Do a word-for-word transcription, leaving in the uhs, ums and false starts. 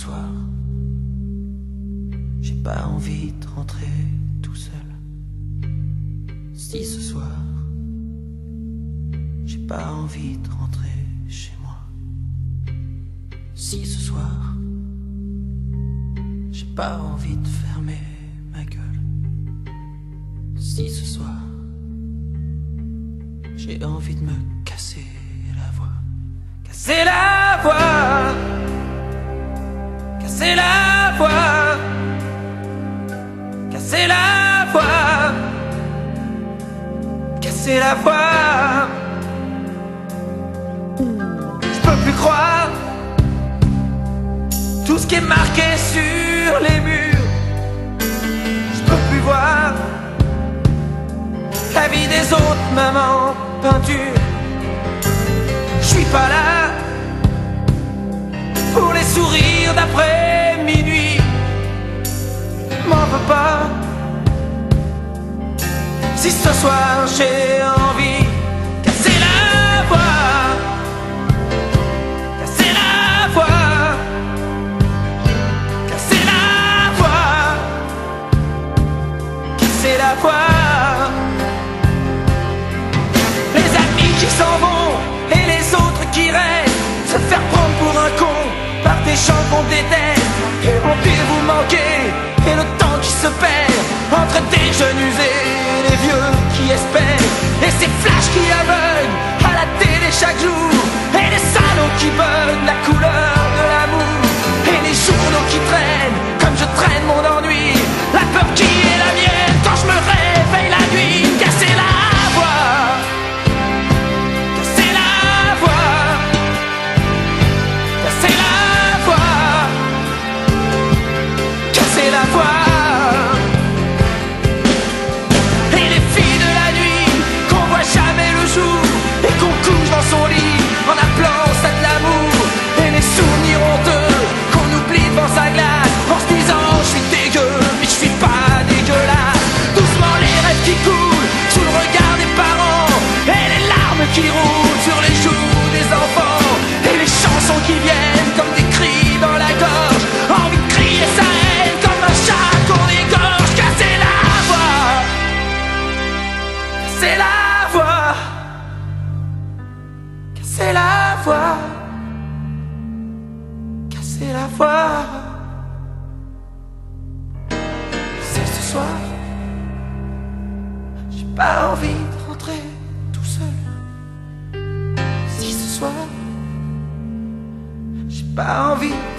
soir, j'ai pas envie de rentrer tout seul. Si ce soir, j'ai pas envie de rentrer chez moi. Si ce soir, j'ai pas envie de fermer ma gueule. Si ce soir, j'ai envie de me casser la voix. Casser la voix, casser la voix, casser la voix, casser la voix. Je peux plus croire tout ce qui est marqué sur les murs. Je peux plus voir la vie des autres, maman, peinture. Je suis pas là pour les sourires d'après minuit. M'en veux pas si ce soir j'ai envie. Casser la voix, casser la voix, casser la voix, casser la voix. Les amis qui s'en vont et les autres qui restent, se faire prendre pour un con par des gens qu'on déteste. Et mon Dieu, vous manquez, et le temps qui se perd entre des jeunes usés et les vieux qui espèrent. Et ces flashs qui aveuglent à la télé chaque jour, et les salauds qui veulent la couleur de l'amour, et les journaux qui traînent comme je traîne mon ennui. La peur qui est la mienne quand je me réveille la nuit. Casser la voix, casser la voix, casser la voix, casser la voix. Et les filles de la nuit qu'on voit jamais le jour, et qu'on couche dans son lit en appelant ça de l'amour. Et les souvenirs honteux qu'on oublie devant sa glace, en se disant je suis dégueu mais je suis pas dégueulasse. Doucement les rêves qui coulent sous le regard des parents, et les larmes qui roulent sur les joues des enfants, et les chansons qui viennent comme des cris dans la gorge. Envie de crier sa haine comme un chat qu'on égorge. Casser la voix, casser la voix, casser la voix, casser la voix. C'est ce soir, j'ai pas envie de rentrer tout seul. Si ce soir, j'ai pas envie